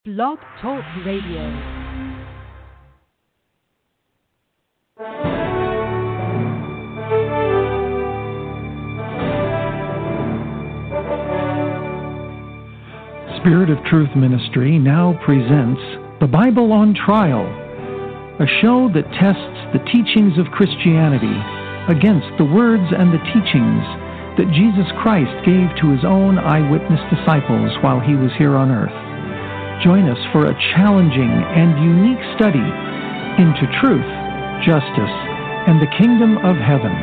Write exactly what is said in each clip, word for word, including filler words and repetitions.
Blog Talk Radio. Spirit of Truth Ministry now presents The Bible on Trial, a show that tests the teachings of Christianity against the words and the teachings that Jesus Christ gave to his own eyewitness disciples while he was here on earth. Join us for a challenging and unique study into truth, justice, and the kingdom of heaven.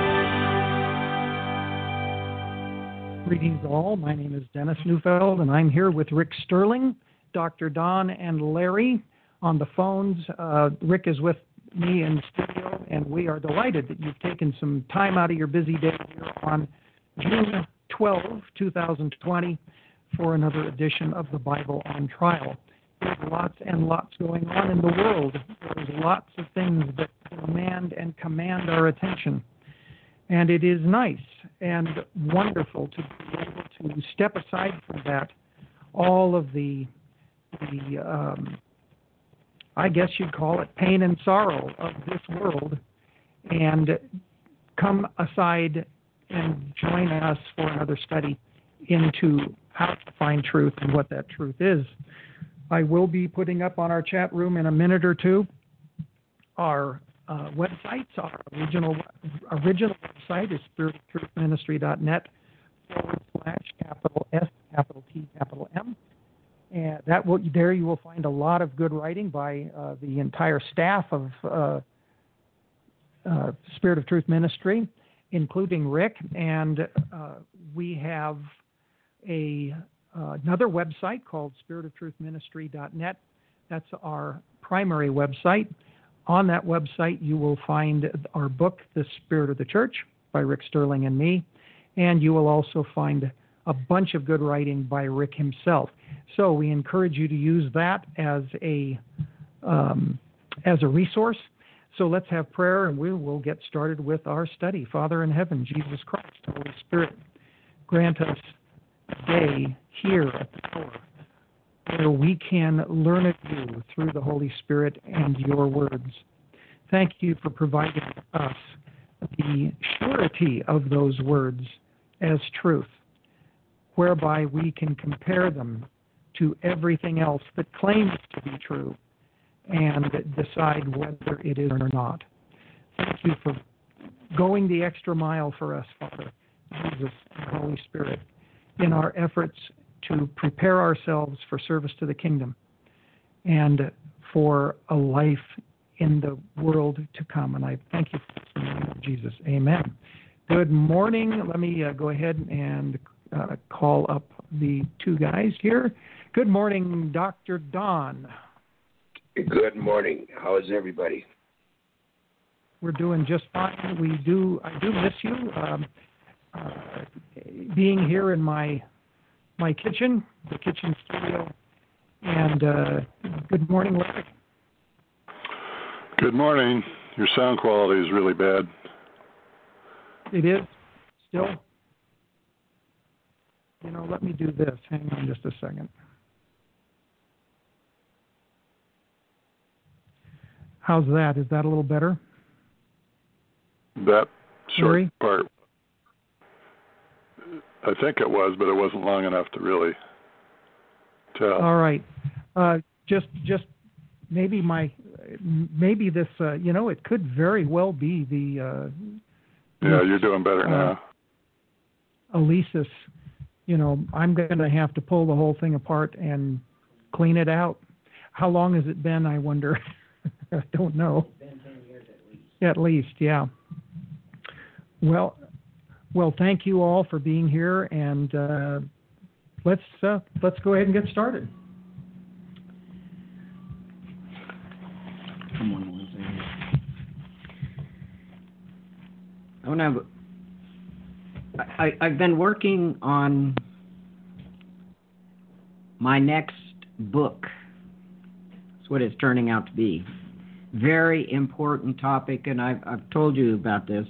Greetings all. My name is Dennis Neufeld, and I'm here with Rick Sterling, Doctor Don, and Larry on the phones. Uh, Rick is with me in the studio, and we are delighted that you've taken some time out of your busy day here on June twelfth, twenty twenty, for another edition of the Bible on Trial. There's lots and lots going on in the world. There's lots of things that demand and command our attention. And it is nice and wonderful to be able to step aside from that, all of the, the um, I guess you'd call it pain and sorrow of this world, and come aside and join us for another study into how to find truth and what that truth is. I will be putting up on our chat room in a minute or two our uh, websites. Our original original website is spirit of truth ministry dot net forward slash capital S, capital T, capital M. And that will, there you will find a lot of good writing by uh, the entire staff of uh, uh, Spirit of Truth Ministry, including Rick. And uh, we have a uh, another website called spirit of truth ministry dot net. That's our primary website. On that website, you will find our book, The Spirit of the Church, by Rick Sterling and me, and you will also find a bunch of good writing by Rick himself. So we encourage you to use that as a um, as a resource. So let's have prayer, and we will get started with our study. Father in heaven, Jesus Christ, Holy Spirit, grant us a day here at the hour where we can learn of you through the Holy Spirit and your words. Thank you for providing us the surety of those words as truth, whereby we can compare them to everything else that claims to be true and decide whether it is or not. Thank you for going the extra mile for us, Father, Jesus, and Holy Spirit, in our efforts to prepare ourselves for service to the kingdom and for a life in the world to come. And I thank you for this in the name of Jesus. Amen. Good morning. Let me uh, go ahead and uh, call up the two guys here. Good morning, Doctor Don. Good morning. How is everybody? We're doing just fine. We do. I do miss you. Um, uh, being here in my my kitchen, the kitchen studio. And uh, good morning, Larry. Good morning. Your sound quality is really bad. It is still. You know, let me do this. Hang on just a second. How's that? Is that a little better? That short Larry? part, I think it was, but it wasn't long enough to really tell. All right. Uh, just, just maybe my, maybe this, uh, you know, it could very well be the. Uh, yeah, you're doing better uh, now. Alesis, you know, I'm going to have to pull the whole thing apart and clean it out. How long has it been, I wonder? I don't know. It's been ten years at least. At least, yeah. Well, well, thank you all for being here, and uh, let's uh, let's go ahead and get started. Come on, one second. I want to have. I, I've been working on my next book. That's what it's turning out to be. Very important topic, and I've, I've told you about this.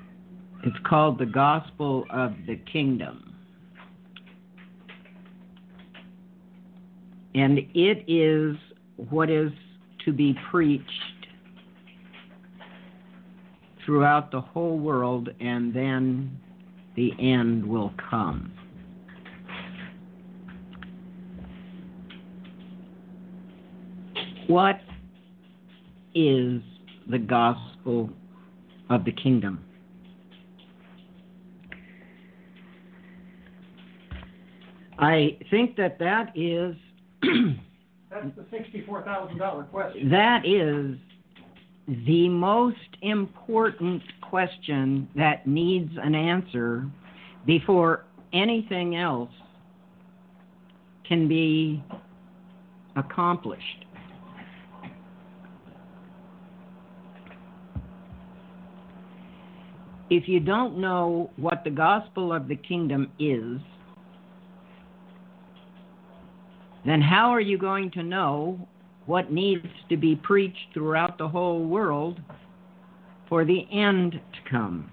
It's called The Gospel of the Kingdom. And it is what is to be preached throughout the whole world, and then the end will come. What is the gospel of the kingdom? I think that that is That's the sixty-four thousand dollars question. that is the most important question that needs an answer before anything else can be accomplished. If you don't know what the gospel of the kingdom is, then how are you going to know what needs to be preached throughout the whole world for the end to come?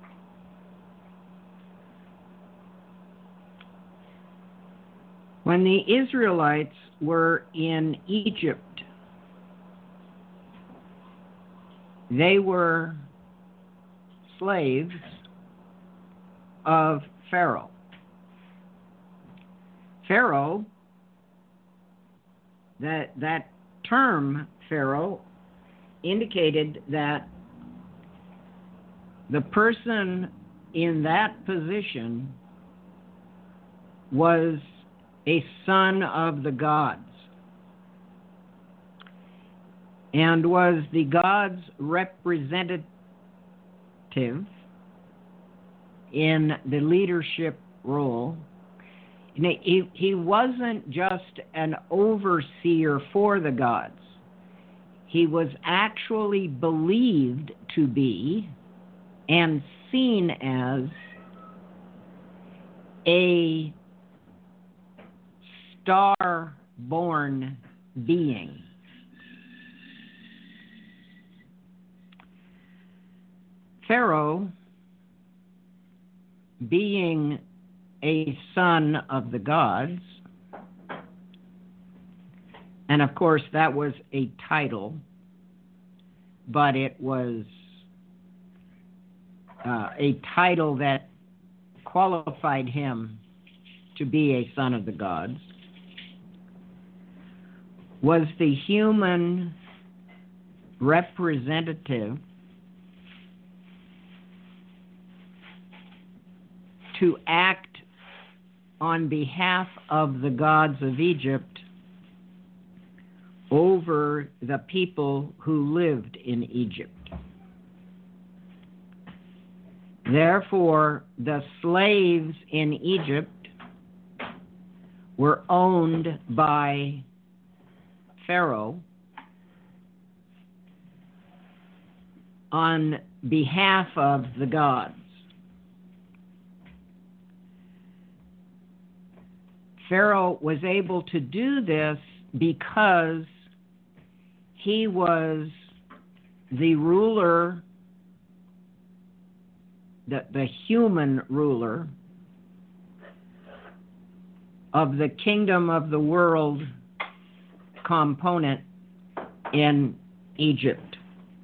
When the Israelites were in Egypt, they were slaves of Pharaoh. Pharaoh, that that term Pharaoh indicated that the person in that position was a son of the gods and was the gods' representative in the leadership role. He, he wasn't just an overseer for the gods. He was actually believed to be and seen as a star-born being. Pharaoh, being a son of the gods, and of course that was a title, but it was uh, a title that qualified him to be a son of the gods, was the human representative to act on behalf of the gods of Egypt over the people who lived in Egypt. Therefore, the slaves in Egypt were owned by Pharaoh on behalf of the gods. Pharaoh was able to do this because he was the ruler, the, the human ruler of the kingdom of the world component in Egypt.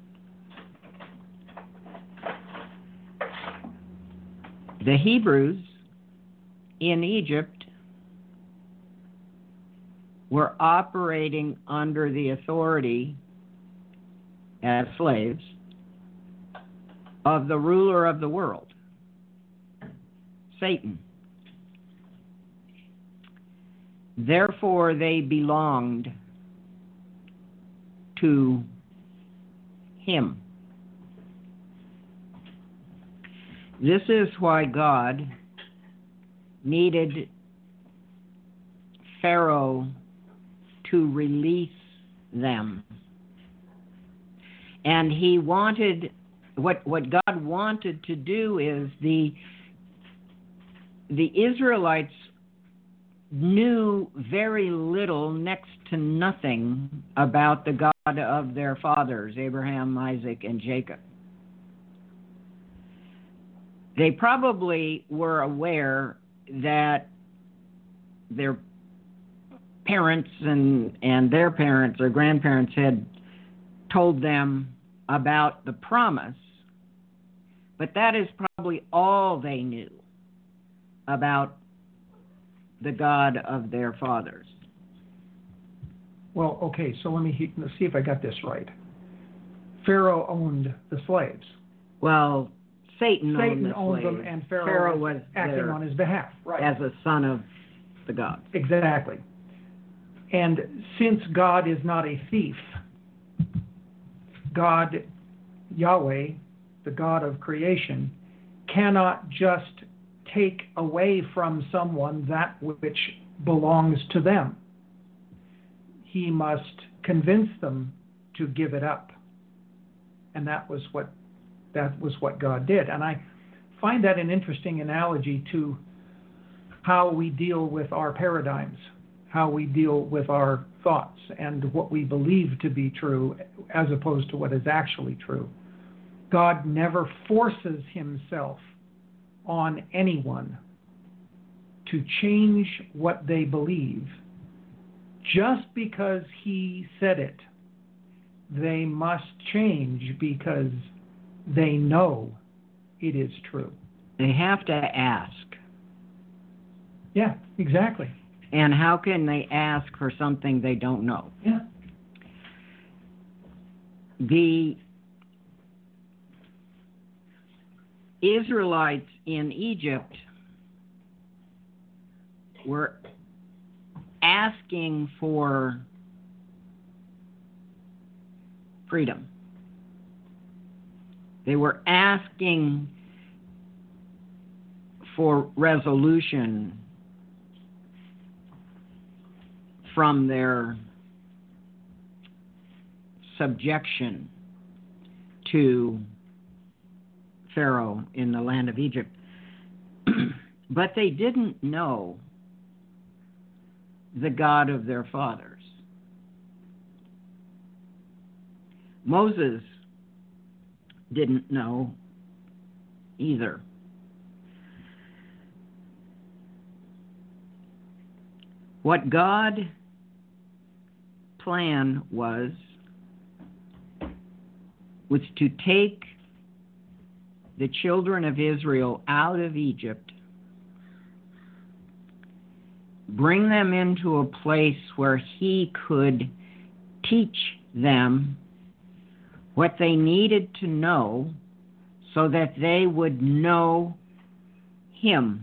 The Hebrews in Egypt were operating under the authority as slaves of the ruler of the world, Satan. Therefore, they belonged to him. This is why God needed Pharaoh to release them. And he wanted, what, what God wanted to do is the, the Israelites knew very little, next to nothing, about the God of their fathers, Abraham, Isaac, and Jacob. They probably were aware that their parents and, and their parents or grandparents had told them about the promise, but that is probably all they knew about the God of their fathers. Well, okay, so let me he- let's see if I got this right. Pharaoh owned the slaves. Well, Satan, Satan owned, the owned them, slaves. and Pharaoh, Pharaoh was was acting there on his behalf. Right. as a son of the gods. Exactly. And since God is not a thief, God, Yahweh, the God of creation, cannot just take away from someone that which belongs to them. He must convince them to give it up. And that was what that was what God did. And I find that an interesting analogy to how we deal with our paradigms, how we deal with our thoughts and what we believe to be true as opposed to what is actually true. God never forces himself on anyone to change what they believe just because he said it. They must change because they know it is true. They have to ask. Yeah, exactly. And how can they ask for something they don't know? Yeah. The Israelites in Egypt were asking for freedom. They were asking for resolution from their subjection to Pharaoh in the land of Egypt. But they didn't know the God of their fathers. Moses didn't know either. What God's plan was, was to take the children of Israel out of Egypt, bring them into a place where he could teach them what they needed to know so that they would know him.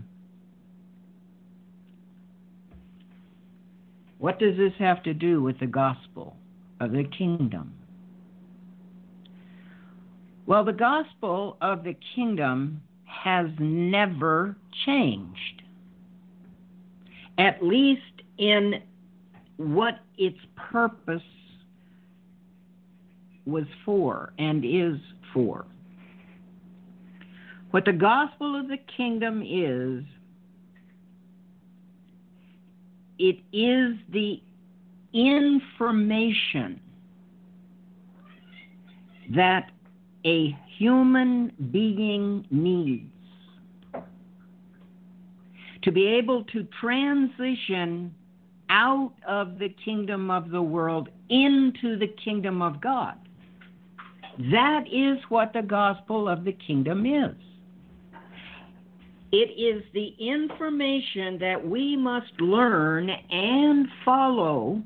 What does this have to do with the gospel of the kingdom? Well, the gospel of the kingdom has never changed, at least in what its purpose was for and is for. What the gospel of the kingdom is, it is the information that a human being needs to be able to transition out of the kingdom of the world into the kingdom of God. That is what the gospel of the kingdom is. It is the information that we must learn and follow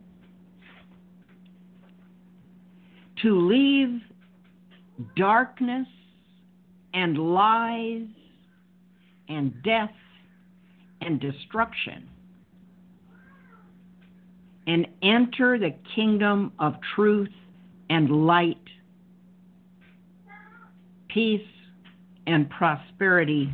to leave darkness and lies and death and destruction and enter the kingdom of truth and light, peace and prosperity,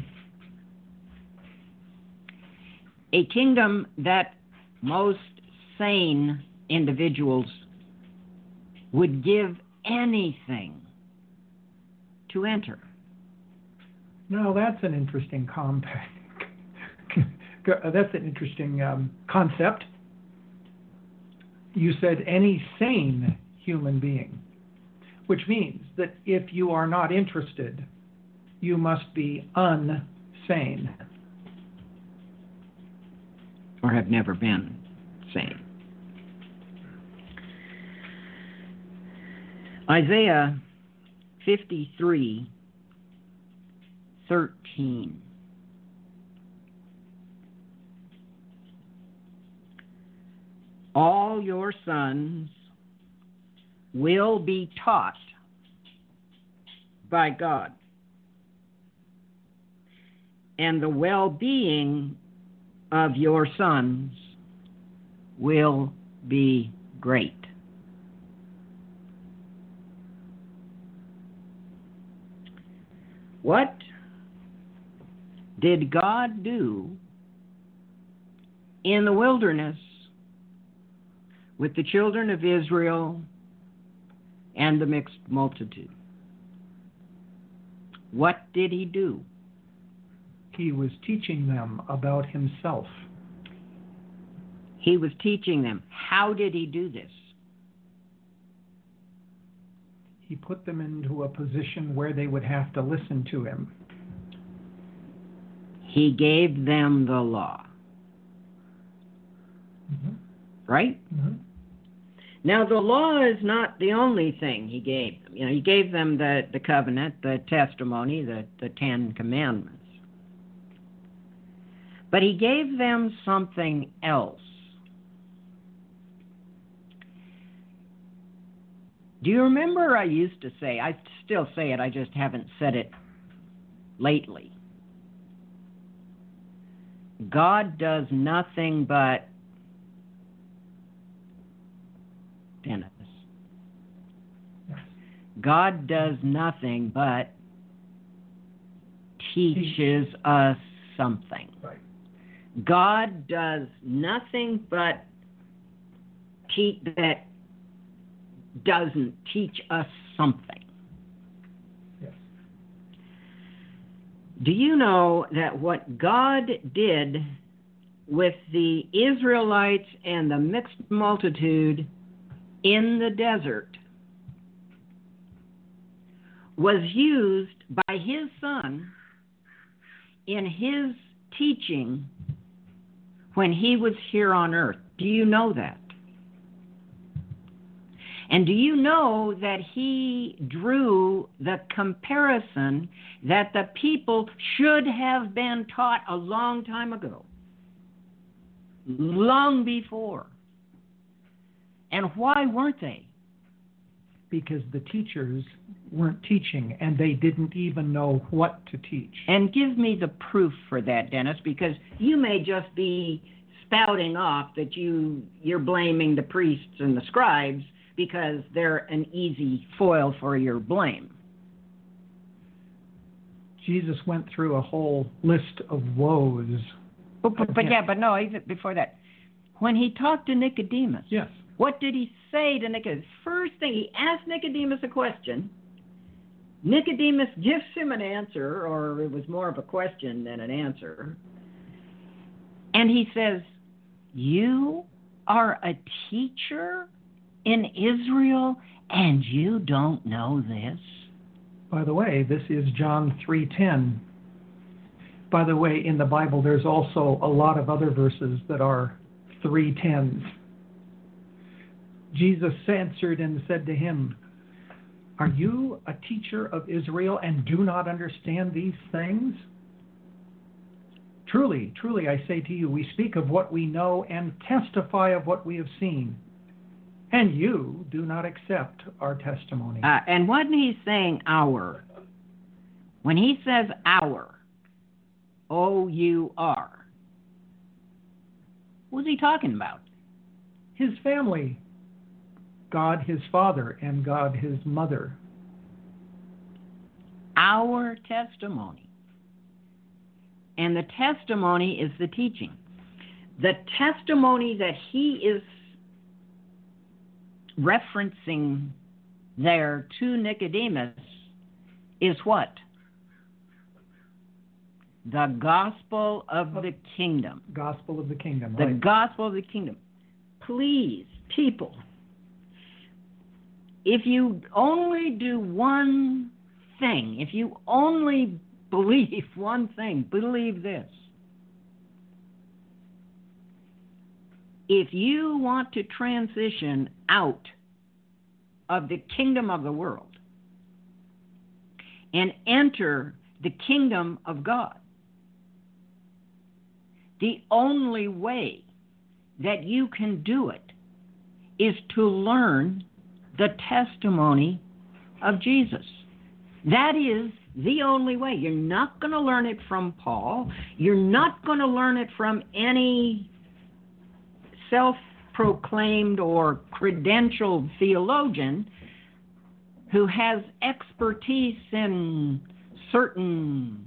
a kingdom that most sane individuals would give anything to enter. No, that's an interesting compact. That's an interesting um, concept. You said any sane human being, which means that if you are not interested, you must be unsane. Or have never been sane. Isaiah fifty-three thirteen. All your sons will be taught by God, and the well-being of your sons will be great. What did God do in the wilderness with the children of Israel and the mixed multitude? What did he do? He was teaching them about himself. He was teaching them. How did he do this? He put them into a position where they would have to listen to him. He gave them the law. Mm-hmm. Right? Mm-hmm. Now, the law is not the only thing he gave them. You know, he gave them the, the covenant, the testimony, the, the Ten Commandments. But he gave them something else. Do you remember I used to say, I still say it, I just haven't said it lately. God does nothing but, Dennis, Yes. God does nothing but teaches us something. Right. God does nothing but teach that doesn't teach us something. Yes. Do you know that what God did with the Israelites and the mixed multitude in the desert was used by his son in his teaching when he was here on earth? Do you know that? And do you know that he drew the comparison that the people should have been taught a long time ago? Long before. And why weren't they? Because the teachers weren't teaching, and they didn't even know what to teach. And give me the proof for that, Dennis, because you may just be spouting off that you, you're blaming the priests and the scribes because they're an easy foil for your blame. Jesus went through a whole list of woes. But, but, but yeah, but no, even before that. When he talked to Nicodemus, Yes. what did he say to Nicodemus? First thing, he asked Nicodemus a question. Nicodemus gives him an answer, or it was more of a question than an answer. And he says, you are a teacher in Israel, and you don't know this? By the way, this is John three ten. By the way, in the Bible, there's also a lot of other verses that are three tens. Jesus answered and said to him, are you a teacher of Israel and do not understand these things? Truly, truly, I say to you, we speak of what we know and testify of what we have seen. And you do not accept our testimony. Uh, and wasn't he saying our? When he says our, O U R, what's he talking about? His family, God his father and God his mother. Our testimony. And the testimony is the teaching. The testimony that he is referencing there to Nicodemus is what? The gospel of the kingdom. Gospel of the kingdom. The right. gospel of the kingdom. Please, people, if you only do one thing, if you only believe one thing, believe this. If you want to transition out of the kingdom of the world and enter the kingdom of God, the only way that you can do it is to learn the testimony of Jesus. That is the only way. You're not going to learn it from Paul. You're not going to learn it from any self-proclaimed or credentialed theologian who has expertise in certain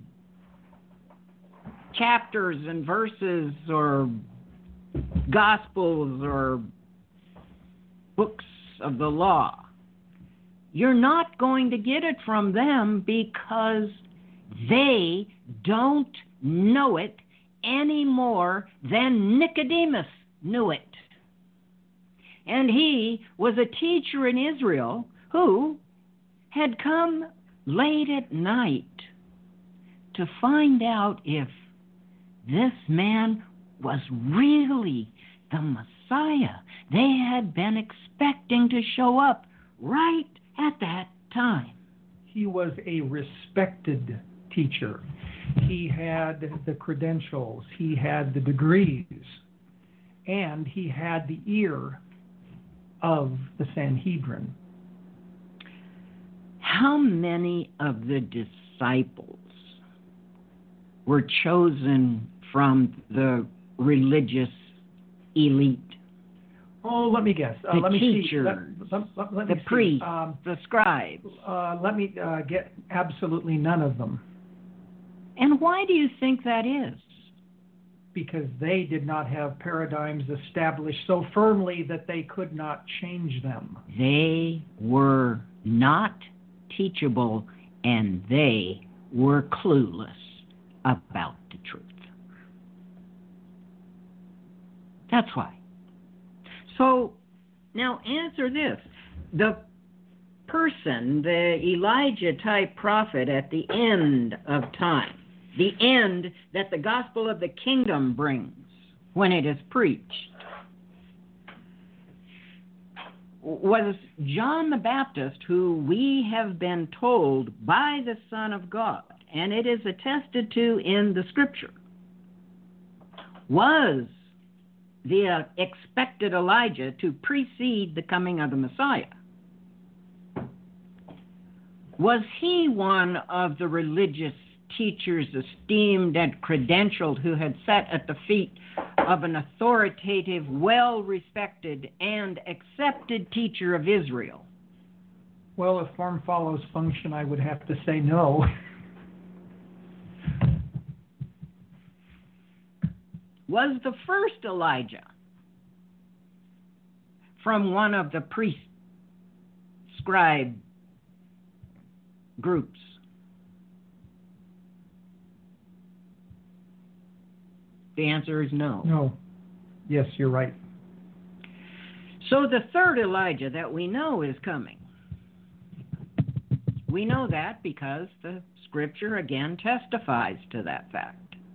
chapters and verses or gospels or books of the law. You're not going to get it from them because they don't know it any more than Nicodemus knew it. And he was a teacher in Israel who had come late at night to find out if this man was really the Messiah they had been expecting to show up right at that time. He was a respected teacher. He had the credentials, he had the degrees, and he had the ear of the Sanhedrin. How many of the disciples were chosen from the religious elite? Oh, let me guess. Uh, the let me teachers, see. Let, let, let the me priests, um, the scribes. Uh, let me uh, get absolutely none of them. And why do you think that is? Because they did not have paradigms established so firmly that they could not change them. They were not teachable, and they were clueless about the truth. That's why. So, now answer this. The person, the Elijah-type prophet at the end of time, the end that the gospel of the kingdom brings when it is preached, was John the Baptist, who we have been told by the Son of God, and it is attested to in the Scripture, was the uh, expected Elijah to precede the coming of the Messiah. Was he one of the religious teachers esteemed and credentialed who had sat at the feet of an authoritative, well-respected, and accepted teacher of Israel? Well, if form follows function, I would have to say no. Was the first Elijah from one of the priest scribe groups? The answer is no. No. Yes, you're right. So the third Elijah that we know is coming. We know that because the Scripture again testifies to that fact.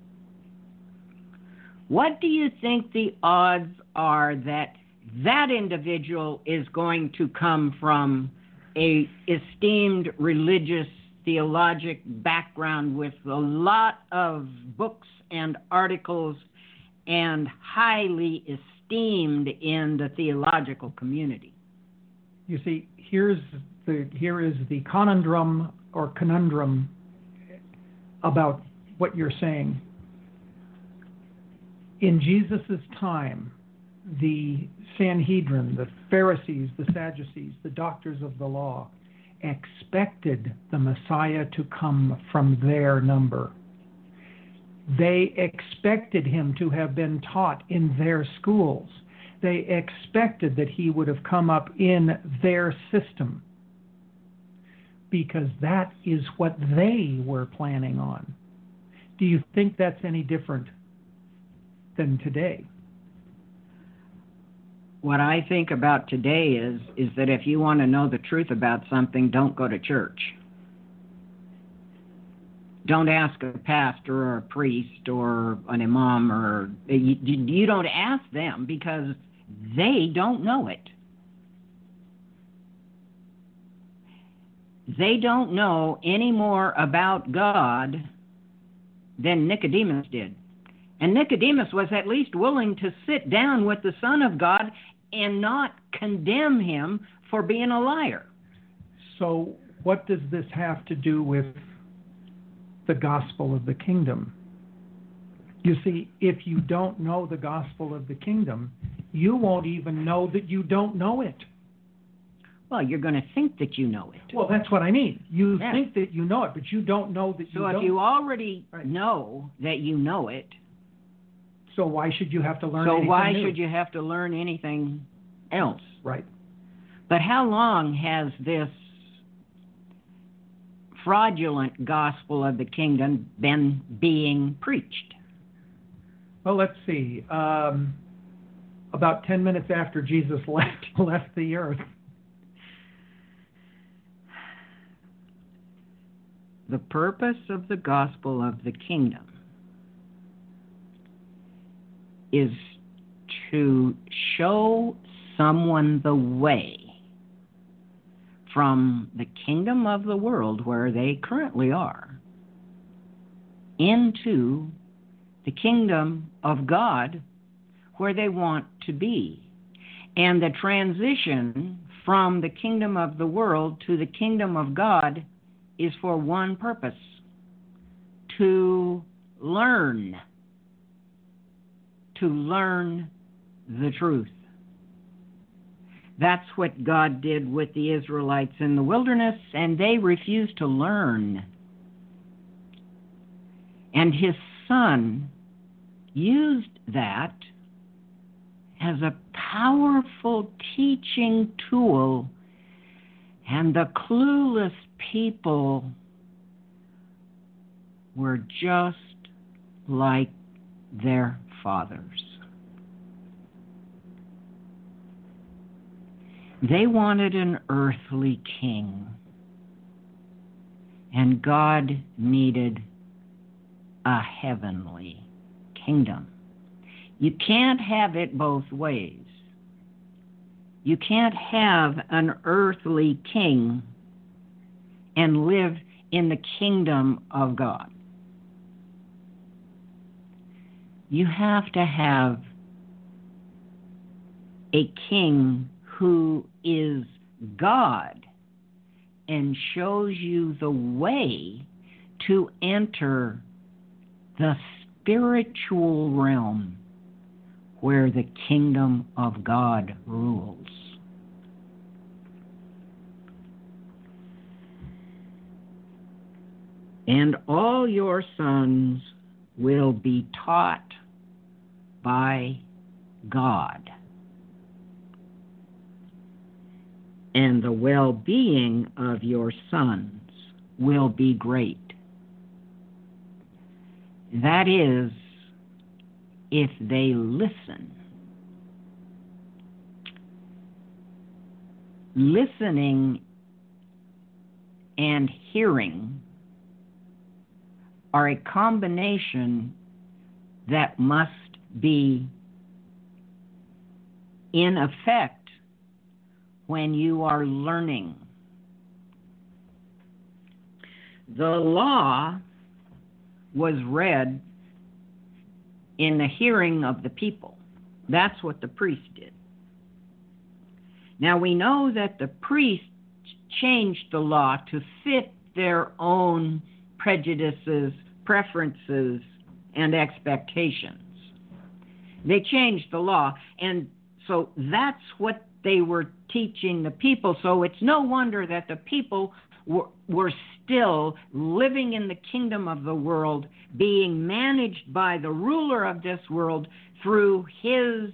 What do you think the odds are that that individual is going to come from a esteemed religious theologic background with a lot of books and articles and highly esteemed in the theological community? You see, here's the here is the conundrum or conundrum about what you're saying. In Jesus' time, the Sanhedrin, the Pharisees, the Sadducees, the doctors of the law, expected the Messiah to come from their number. They expected him to have been taught in their schools. They expected that he would have come up in their system, because that is what they were planning on. Do you think that's any different than today? What I think about today is is that if you want to know the truth about something, don't go to church. Don't ask a pastor or a priest or an imam, or you, you don't ask them because they don't know it. they don't know any more about God than Nicodemus did. And Nicodemus was at least willing to sit down with the Son of God and not condemn him for being a liar. So what does this have to do with the gospel of the kingdom? You see, if you don't know the gospel of the kingdom, you won't even know that you don't know it. Well, you're going to think that you know it. Well, that's what I mean. You Yeah. think that you know it, but you don't know that you So don't. if you already Right. know that you know it, So why should you have to learn so anything why new? should you have to learn anything else? Right. But how long has this fraudulent gospel of the kingdom been being preached? Well, let's see. Um, about ten minutes after Jesus left left the earth. The purpose of the gospel of the kingdom is to show someone the way from the kingdom of the world where they currently are into the kingdom of God where they want to be. And the transition from the kingdom of the world to the kingdom of God is for one purpose: to learn, to learn the truth. That's what God did with the Israelites in the wilderness, and they refused to learn. And his Son used that as a powerful teaching tool, and the clueless people were just like their fathers. They wanted an earthly king, and God needed a heavenly kingdom. You can't have it both ways. You can't have an earthly king and live in the kingdom of God. You have to have a king who is God and shows you the way to enter the spiritual realm where the kingdom of God rules. And all your sons will be taught by God, and the well-being of your sons will be great. That is, if they listen. Listening and hearing are a combination that must be in effect when you are learning. The law was read in the hearing of the people. That's what the priest did. Now we know that the priests changed the law to fit their own prejudices, preferences, and expectations. They changed the law, and so that's what they were teaching the people. So it's no wonder that the people were, were still living in the kingdom of the world, being managed by the ruler of this world through his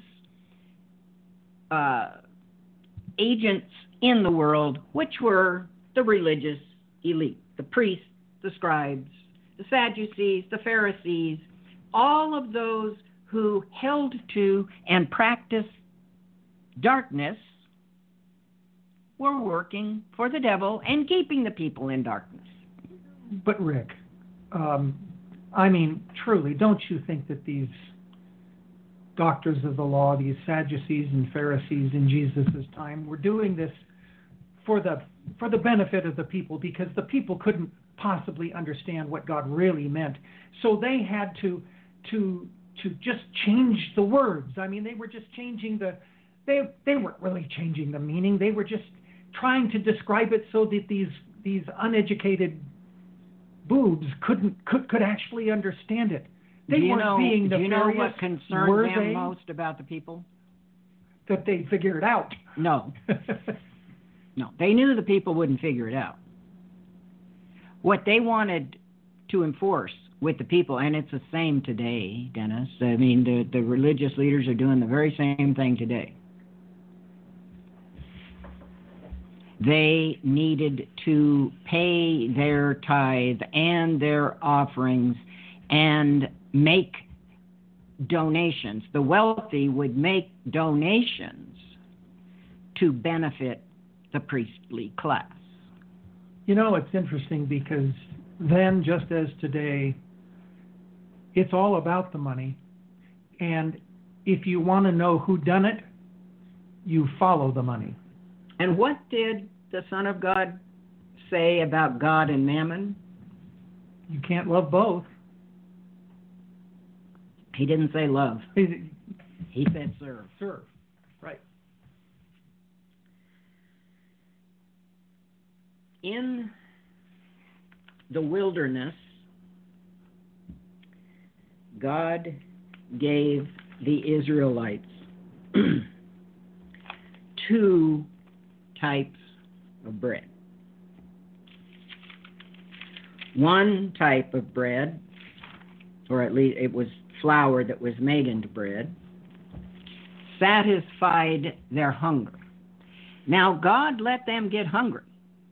uh, agents in the world, which were the religious elite, the priests, the scribes, the Sadducees, the Pharisees, all of those who held to and practiced darkness were working for the devil and keeping the people in darkness. But Rick, um, I mean, truly, don't you think that these doctors of the law, these Sadducees and Pharisees in Jesus' time, were doing this for the for the benefit of the people, because the people couldn't possibly understand what God really meant. So they had to to to just change the words. I mean, they were just changing the they they weren't really changing the meaning. They were just trying to describe it so that these these uneducated boobs couldn't could could actually understand it. They do you weren't know, being do you know nefarious, what concerned were them they? most about the people? That they figured out. No. No. They knew the people wouldn't figure it out. What they wanted to enforce with the people, and it's the same today, Dennis. I mean, the, the religious leaders are doing the very same thing today. They needed to pay their tithe and their offerings and make donations. The wealthy would make donations to benefit the priestly class. You know, it's interesting because then, just as today, it's all about the money. And if you want to know who done it, you follow the money. And what did the Son of God say about God and mammon? You can't love both. He didn't say love. He, He said serve. serve. Right. In the wilderness, God gave the Israelites two types of bread. One type of bread, or at least it was flour that was made into bread, satisfied their hunger. Now, God let them get hungry,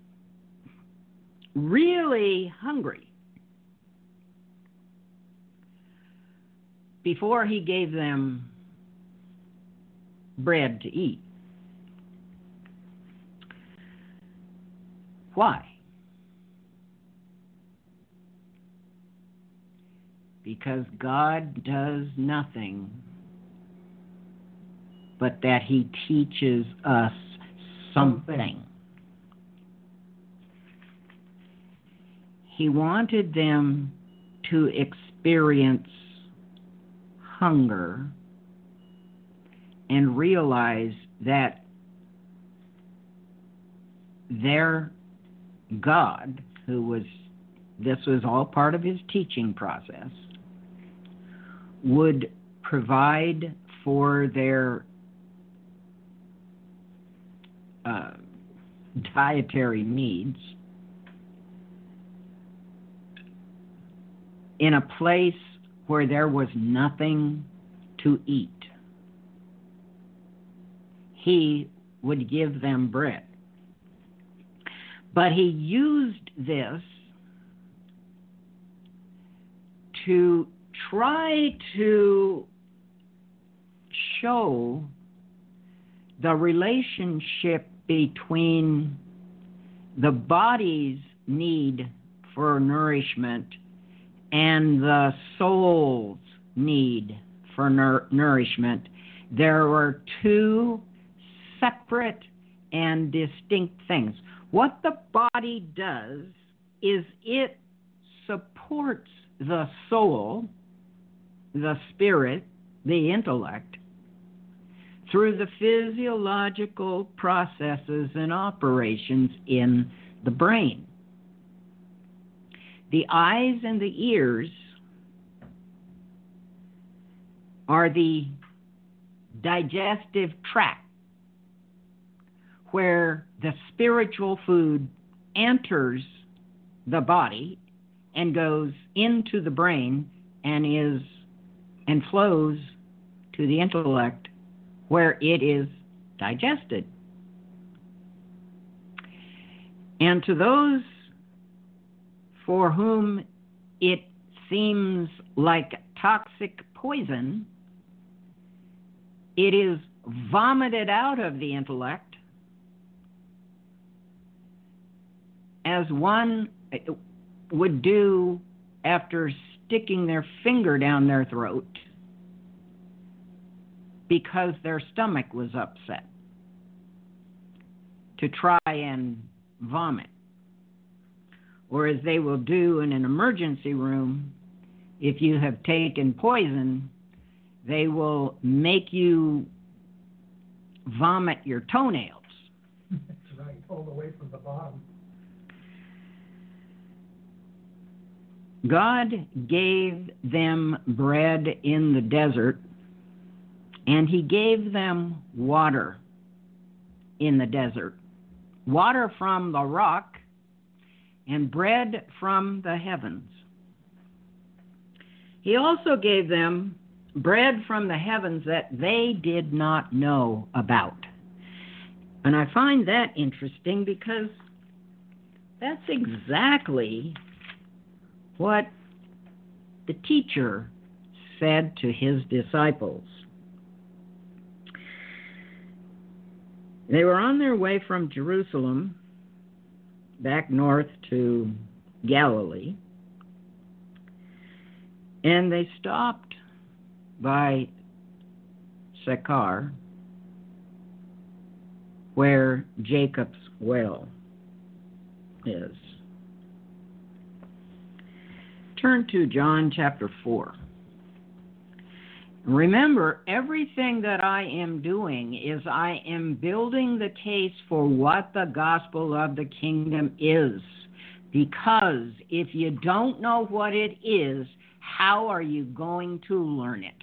really hungry, before He gave them bread to eat. Why? Because God does nothing but that He teaches us something. He wanted them to experience hunger and realize that their God, who was, this was all part of His teaching process, would provide for their uh, dietary needs in a place where there was nothing to eat. He would give them bread. But He used this to try to show the relationship between the body's need for nourishment and the soul's need for nour- nourishment. There were two separate and distinct things. What the body does is it supports the soul, the spirit, the intellect, through the physiological processes and operations in the brain. The eyes and the ears are the digestive tract where the spiritual food enters the body and goes into the brain and is and flows to the intellect where it is digested. And to those for whom it seems like toxic poison, it is vomited out of the intellect as one would do after sticking their finger down their throat because their stomach was upset. to try and vomit. Or as they will do in an emergency room, if you have taken poison, they will make you vomit your toenails. That's right, all the way from the bottom. God gave them bread in the desert, and he gave them water in the desert. Water from the rock and bread from the heavens. He also gave them bread from the heavens that they did not know about. And I find that interesting because that's exactly what the teacher said to his disciples. They were on their way from Jerusalem back north to Galilee, and they stopped by Sychar, where Jacob's well is. Turn to John chapter four. Remember, everything that I am doing is I am building the case for what the gospel of the kingdom is. Because if you don't know what it is, how are you going to learn it?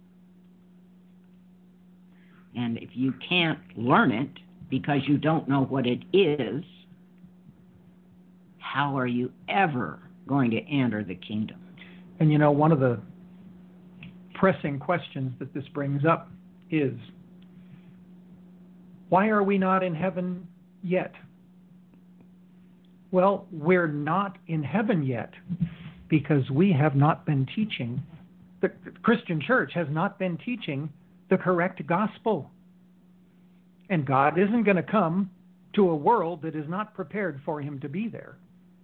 And if you can't learn it because you don't know what it is, how are you ever going to enter the kingdom? And you know, one of the pressing questions that this brings up is, why are we not in heaven yet? Well, we're not in heaven yet because we have not been teaching, the Christian church has not been teaching the correct gospel. And God isn't going to come to a world that is not prepared for him to be there.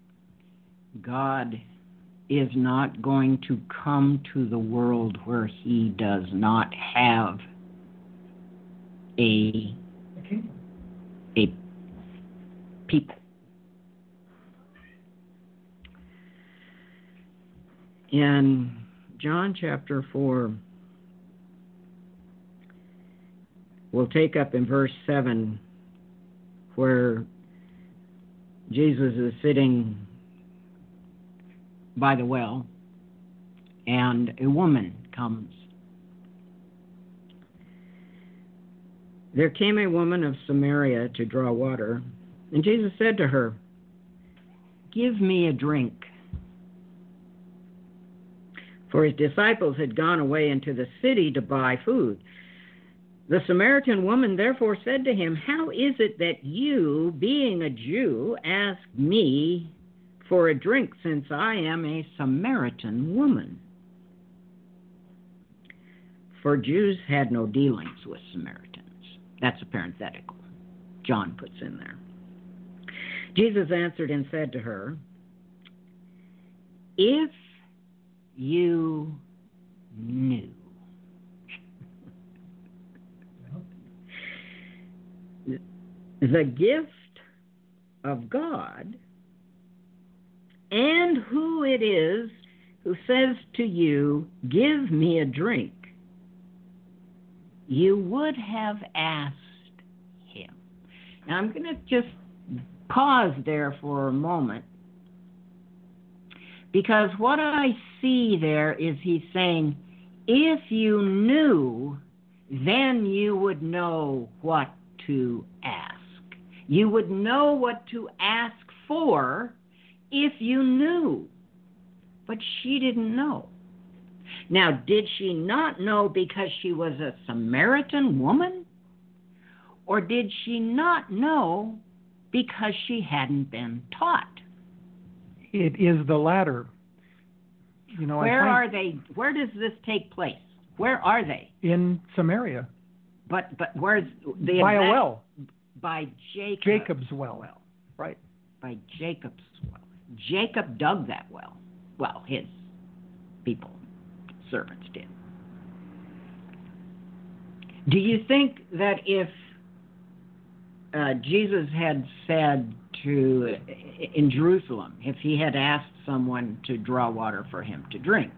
God is not going to come to the world where he does not have a, a people. In John chapter four, we'll take up in verse seven, where Jesus is sitting by the well, and a woman comes. There came a woman of Samaria to draw water, and Jesus said to her, "Give me a drink." For his disciples had gone away into the city to buy food. The Samaritan woman therefore said to him, "How is it that you, being a Jew, ask me for a drink, since I am a Samaritan woman?" For Jews had no dealings with Samaritans. That's a parenthetical John puts in there. Jesus answered and said to her, "If you knew the gift of God and who it is who says to you, 'Give me a drink,' you would have asked him." Now I'm going to just pause there for a moment, because what I see there is he's saying, if you knew, then you would know what to ask. You would know what to ask for if you knew. But she didn't know. Now, did she not know because she was a Samaritan woman? Or did she not know because she hadn't been taught? It is the latter. You know, Where I are they? Where does this take place? Where are they? in Samaria, But but where's the by a exact- well, By Jacob. Jacob's well, right? By Jacob's well. Jacob dug that well. Well, his people, servants did. Do you think that if uh, Jesus had said to in Jerusalem, if he had asked someone to draw water for him to drink,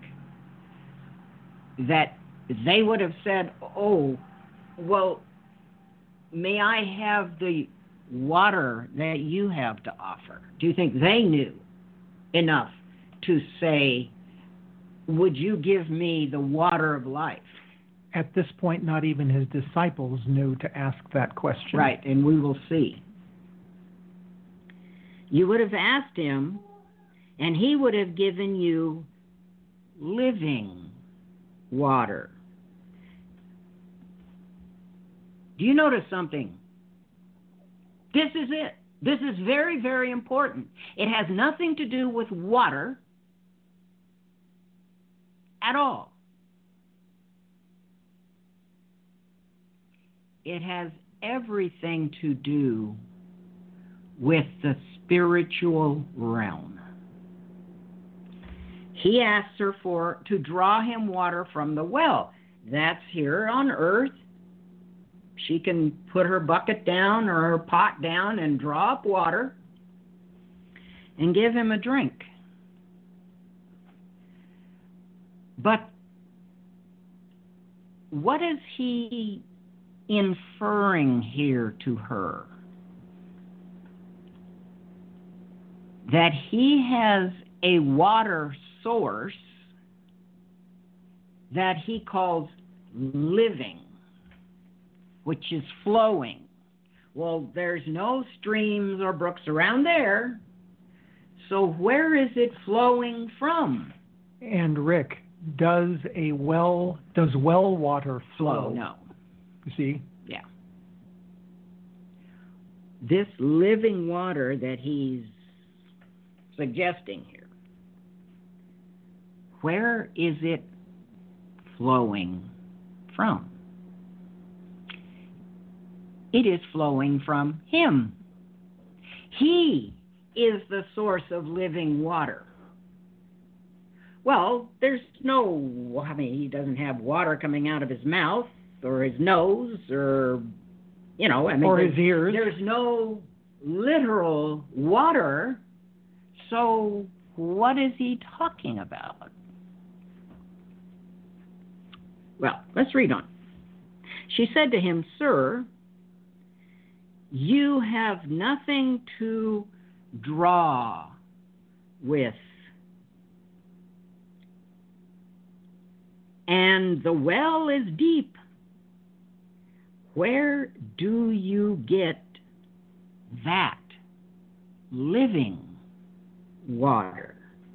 that they would have said, oh, well, may I have the water that you have to offer? Do you think they knew enough to say, would you give me the water of life? At this point, not even his disciples knew to ask that question. Right, and we will see. You would have asked him, and he would have given you living water. Do you notice something? This is it. This is very, very important. It has nothing to do with water at all. It has everything to do with the spiritual realm. He asks her for to draw him water from the well. That's here on earth. She can put her bucket down or her pot down and draw up water and give him a drink. But what is he inferring here to her? That he has a water source that he calls living, which is flowing. Well, there's no streams or brooks around there, so where is it flowing from? And Rick, does a well, does well water flow? Oh, no. You see? Yeah. This living water that he's suggesting here, where is it flowing from? It is flowing from him. He is the source of living water. Well, there's no, I mean, he doesn't have water coming out of his mouth or his nose or, you know, I mean, or his ears. There's no literal water, so what is he talking about? Well, let's read on. She said to him, Sir, you have nothing to draw with, and the well is deep. Where do you get that living water?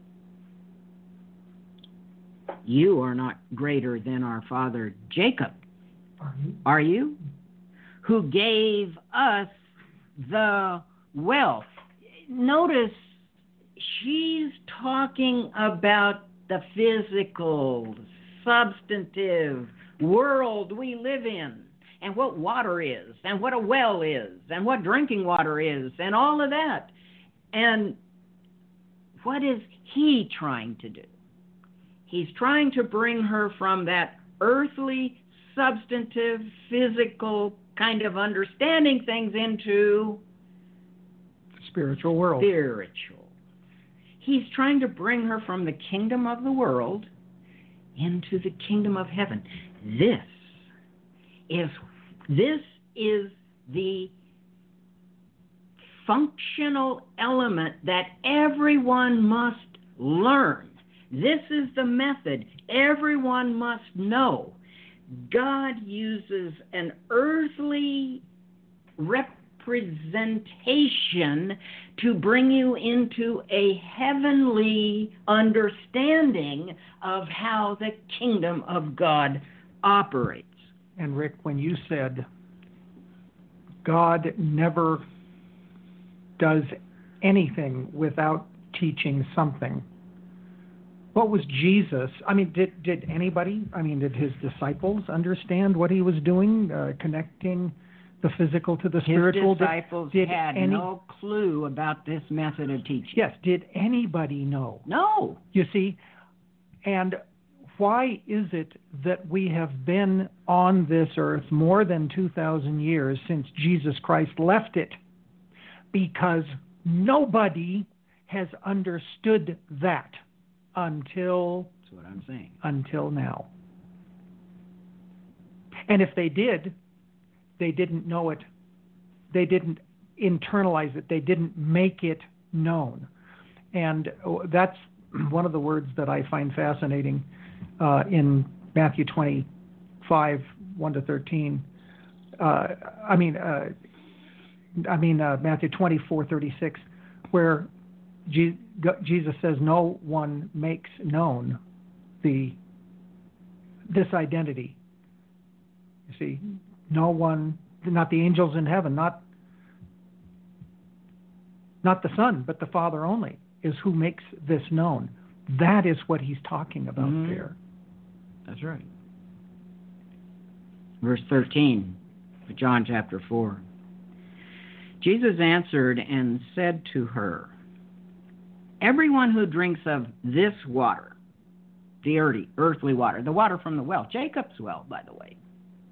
You are not greater than our father Jacob, Are you? are you? Who gave us the well. Notice she's talking about the physical, substantive world we live in, and what water is, and what a well is, and what drinking water is, and all of that. And what is he trying to do? He's trying to bring her from that earthly, substantive, physical kind of understanding things into The spiritual world. spiritual. He's trying to bring her from the kingdom of the world into the kingdom of heaven. This is this is the functional element that everyone must learn. This is the method everyone must know. God uses an earthly representation to bring you into a heavenly understanding of how the kingdom of God operates. And Rick, when you said God never does anything without teaching something, what was Jesus? I mean, did did anybody, I mean, did his disciples understand what he was doing, uh, connecting the physical to the spiritual? His disciples did, did had any, no clue about this method of teaching. Yes, did anybody know? No. You see, and why is it that we have been on this earth more than two thousand years since Jesus Christ left it, because nobody has understood that until That's what I'm saying. until now. And if they did, they didn't know it. They didn't internalize it. They didn't make it known. And that's one of the words that I find fascinating uh, in Matthew twenty-five, one to thirteen. Uh, I mean, uh, I mean uh, Matthew twenty-four, thirty-six, where Je- Jesus says, "No one makes known the this identity." You see, no one, not the angels in heaven, not not the Son, but the Father only, is who makes this known. That is what he's talking about mm-hmm. there. That's right. Verse thirteen of John chapter four. Jesus answered and said to her, "Everyone who drinks of this water," the earthy, earthly water, the water from the well, Jacob's well, by the way,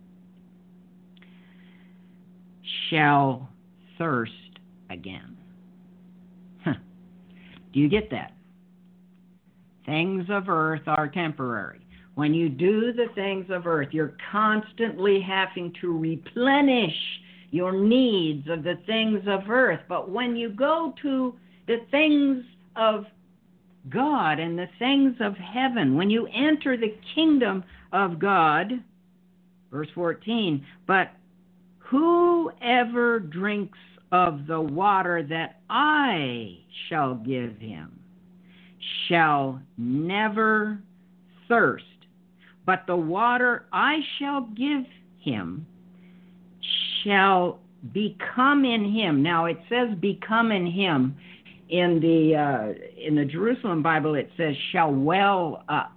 shall thirst again. Huh. Do you get that? Things of earth are temporary. When you do the things of earth, you're constantly having to replenish your needs of the things of earth. But when you go to the things of God and the things of heaven, when you enter the kingdom of God, verse fourteen, but whoever drinks of the water that I shall give him shall never thirst, but the water I shall give him shall become in him. Now it says become in him. In the uh, in the Jerusalem Bible it says shall well up.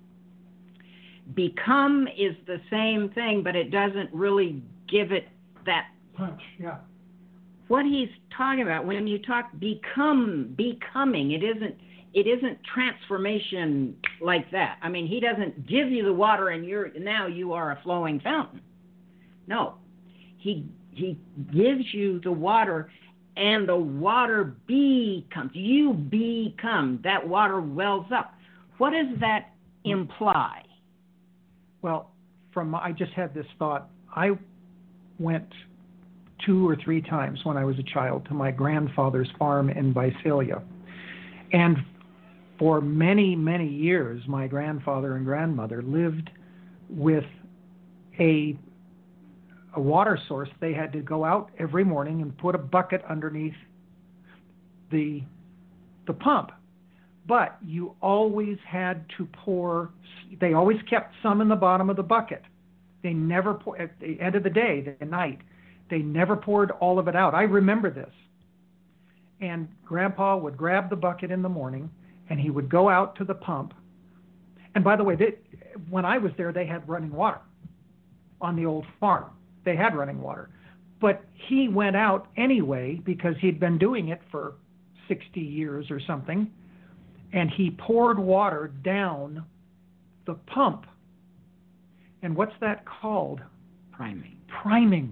Become is the same thing, but it doesn't really give it that punch. Yeah. What he's talking about when you talk become, becoming, it isn't it isn't transformation like that. I mean, he doesn't give you the water and you're now you are a flowing fountain. No, he he gives you the water, and the water becomes. You become. That water wells up. What does that imply? Well, from I just had this thought. I went two or three times when I was a child to my grandfather's farm in Visalia. And for many, many years, my grandfather and grandmother lived with a, a water source. They had to go out every morning and put a bucket underneath the, the pump. But you always had to pour, they always kept some in the bottom of the bucket. They never, pour, at the end of the day, the night, they never poured all of it out. I remember this. And Grandpa would grab the bucket in the morning, and he would go out to the pump. And by the way, they, when I was there, they had running water on the old farm. They had running water. But he went out anyway because he'd been doing it for sixty years or something, and he poured water down the pump. And what's that called? Priming. Priming.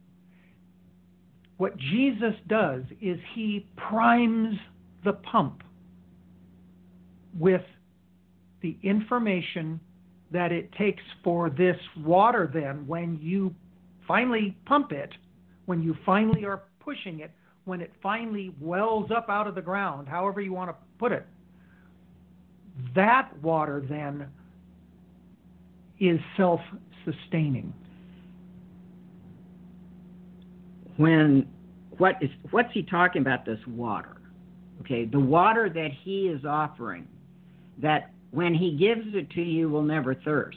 What Jesus does is he primes the pump with the information that it takes for this water then, when you finally pump it, when you finally are pushing it, when it finally wells up out of the ground, however you want to put it, that water then is self-sustaining. When what is what's he talking about? This water, okay? The water that he is offering, that when he gives it to you will never thirst.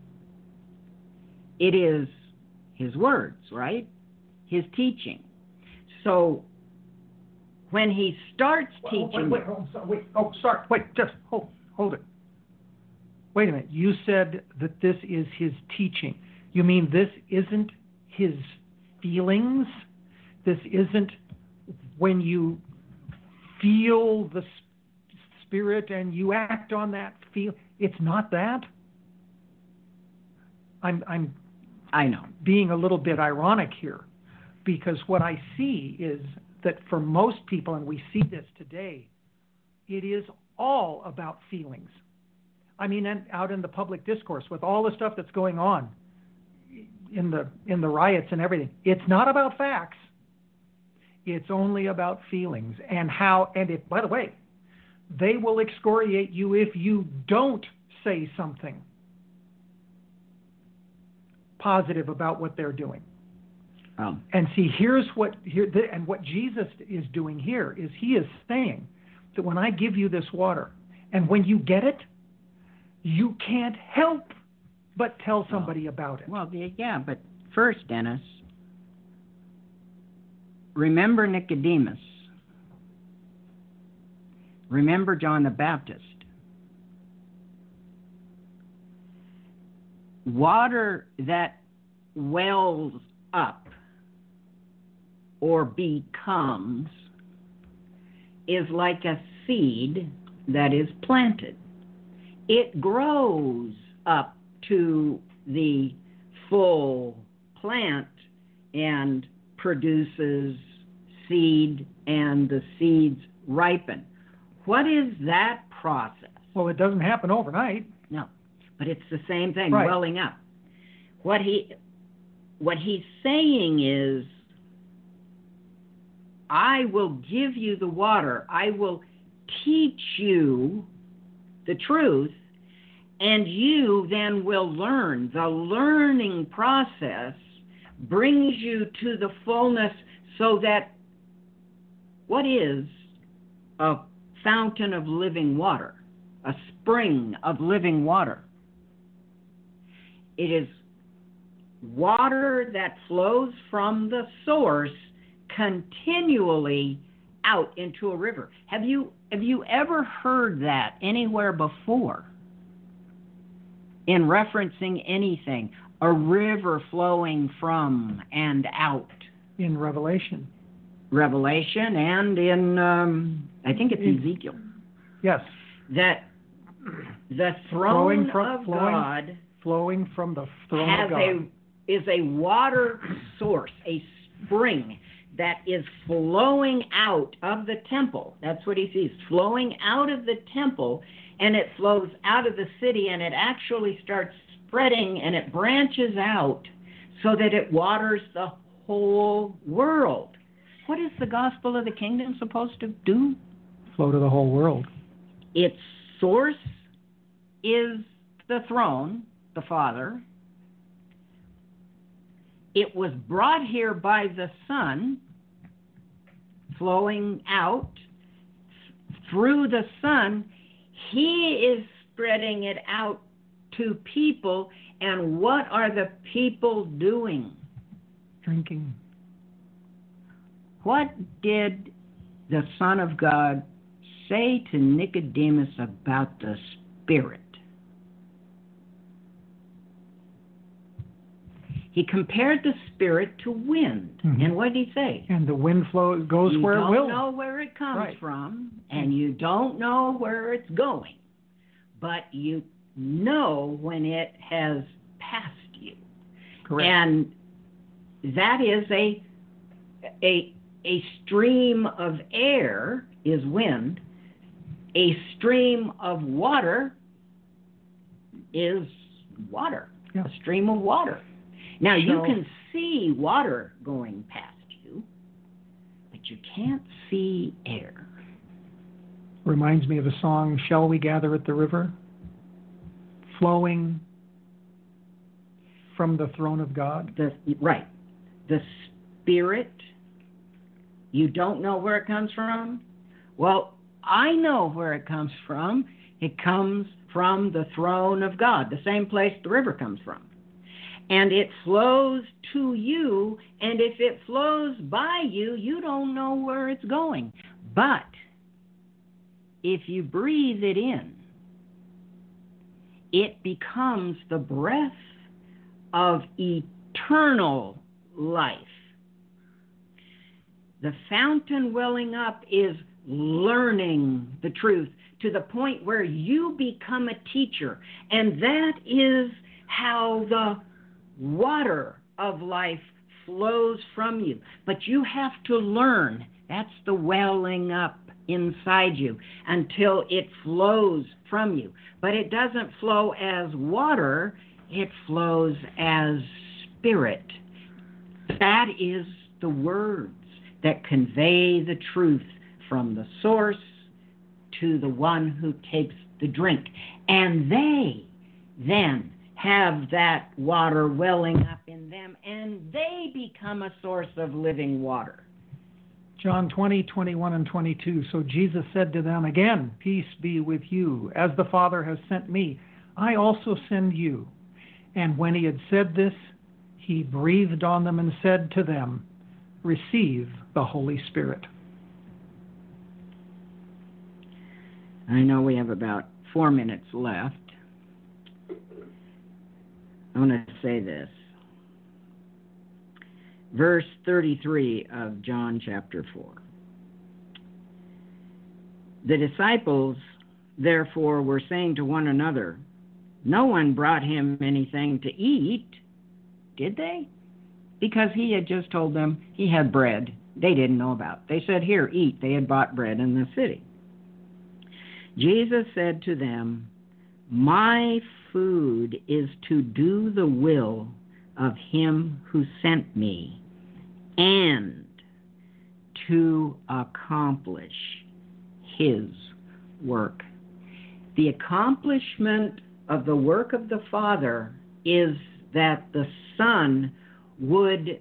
It is his words, right? His teaching. So when he starts teaching, wait, wait, wait, oh, wait, oh, start, wait, just hold, hold it. Wait a minute. You said that this is his teaching. You mean this isn't his feelings? This isn't when you feel the Spirit and you act on that feel. It's not that. I'm I'm I know. being a little bit ironic here, because what I see is that for most people, and we see this today, it is all about feelings. I mean, and out in the public discourse with all the stuff that's going on in the in the riots and everything, it's not about facts. It's only about feelings and how. And if, by the way, they will excoriate you if you don't say something positive about what they're doing. Um, And see, here's what here the, and what Jesus is doing here is he is saying that when I give you this water, and when you get it, you can't help but tell somebody about it. well, yeah, but first, Dennis, remember Nicodemus. Remember John the Baptist. Water that wells up or becomes is like a seed that is planted. It grows up to the full plant and produces seed, and the seeds ripen. What is that process? Well, it doesn't happen overnight. No, but it's the same thing, Right. welling up. What he, what he's saying is, I will give you the water. I will teach you the truth, and you then will learn. The learning process brings you to the fullness, so that what is a fountain of living water, a spring of living water? It is water that flows from the source continually out into a river. Have you have you ever heard that anywhere before in referencing anything? A river flowing from and out. In Revelation. Revelation and in, um, I think it's In- Ezekiel. Yes. That the throne Flowing from- of flowing God Flowing from the throne has of God. a is a water source, a spring that is flowing out of the temple. That's what he sees, flowing out of the temple, and it flows out of the city, and it actually starts spreading, and it branches out so that it waters the whole world. What is the gospel of the kingdom supposed to do? Flow to the whole world. Its source is the throne, the Father. It was brought here by the Son, flowing out through the Son. He is spreading it out to people, and what are the people doing? Drinking. What did the Son of God say to Nicodemus about the Spirit? He compared the Spirit to wind. Mhm. And what did he say? And the wind flow goes You where don't it will. know where it comes Right. from, and you don't know where it's going, but you know when it has passed you. Correct. And that is a a a stream of air is wind. A stream of water is water. Yeah. A stream of water. Now, you So- can see water going past you, but you can't see air. Reminds me of the song, Shall We Gather at the River? Flowing from the throne of God. The, right. The Spirit, you don't know where it comes from? Well, I know where it comes from. It comes from the throne of God, the same place the river comes from. And it flows to you, and if it flows by you, you don't know where it's going. But if you breathe it in, it becomes the breath of eternal life. The fountain welling up is learning the truth to the point where you become a teacher. And that is how the water of life flows from you. But you have to learn. That's the welling up inside you until it flows from you. But it doesn't flow as water, it flows as spirit. That is the words that convey the truth from the source to the one who takes the drink. And they then have that water welling up in them, and they become a source of living water. John twenty, twenty-one, and twenty-two. So Jesus said to them again, peace be with you. As the Father has sent me, I also send you. And when he had said this, he breathed on them and said to them, receive the Holy Spirit. I know we have about four minutes left. I want to say this. Verse thirty-three of John chapter four. The disciples, therefore, were saying to one another, no one brought him anything to eat, did they? Because he had just told them he had bread they didn't know about. They said, here, eat. They had bought bread in the city. Jesus said to them, my food is to do the will of him who sent me and to accomplish his work. The accomplishment of the work of the Father is that the Son would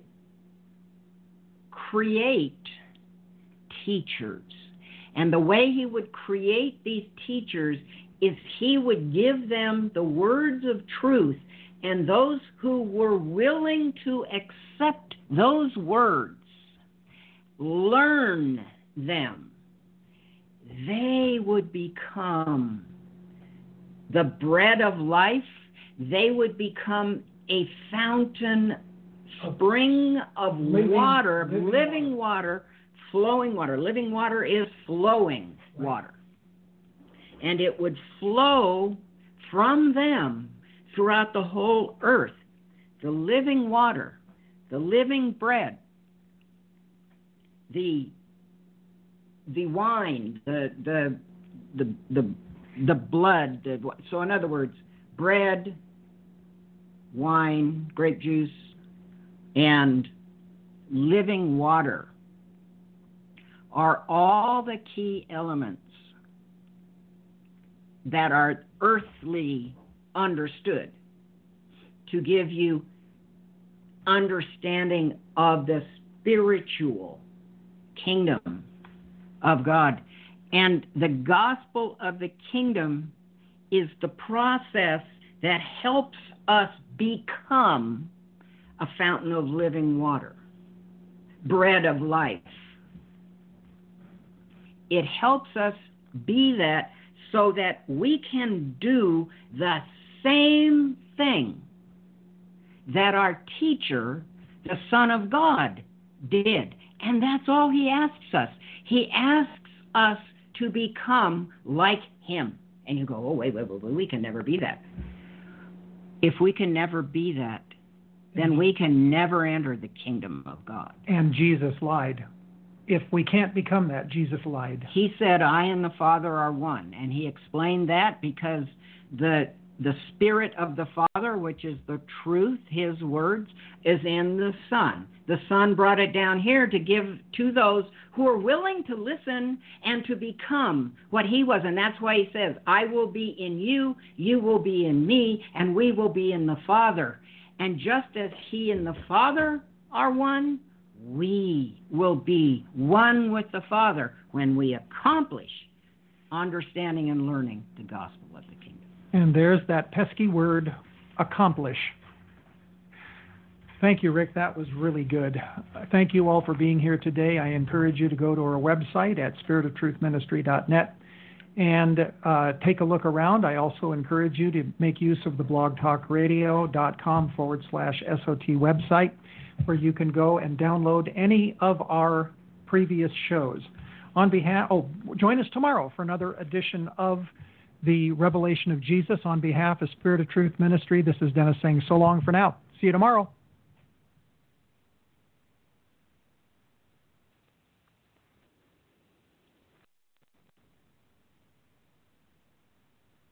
create teachers. And the way he would create these teachers is he would give them the words of truth, and those who were willing to accept those words, learn them, they would become the bread of life. They would become a fountain, spring of living, water, living, living water, flowing water. Living water is flowing right. water. And it would flow from them throughout the whole earth. The living water, the living bread, the the wine, the the the the, the blood. The, so in other words, bread, wine, grape juice, and living water are all the key elements that are earthly understood to give you understanding of the spiritual kingdom of God. And the gospel of the kingdom is the process that helps us become a fountain of living water, bread of life. It helps us be that so that we can do the same thing that our teacher, the Son of God, did. And that's all he asks us. He asks us to become like him. And you go, oh, wait, wait, wait, wait, we can never be that. If we can never be that, then we can never enter the kingdom of God. And Jesus lied. If we can't become that, Jesus lied. He said, I and the Father are one. And he explained that because the the Spirit of the Father, which is the truth, his words, is in the Son. The Son brought it down here to give to those who are willing to listen and to become what he was. And that's why he says, I will be in you, you will be in me, and we will be in the Father. And just as he and the Father are one, we will be one with the Father when we accomplish understanding and learning the gospel of the kingdom. And there's that pesky word, accomplish. Thank you, Rick. That was really good. Thank you all for being here today. I encourage you to go to our website at spirit of truth ministry dot net and uh, take a look around. I also encourage you to make use of the blogtalkradio.com forward slash SOT website, where you can go and download any of our previous shows. On behalf, oh, join us tomorrow for another edition of the Revelation of Jesus. On behalf of Spirit of Truth Ministry, this is Dennis saying so long for now. See you tomorrow.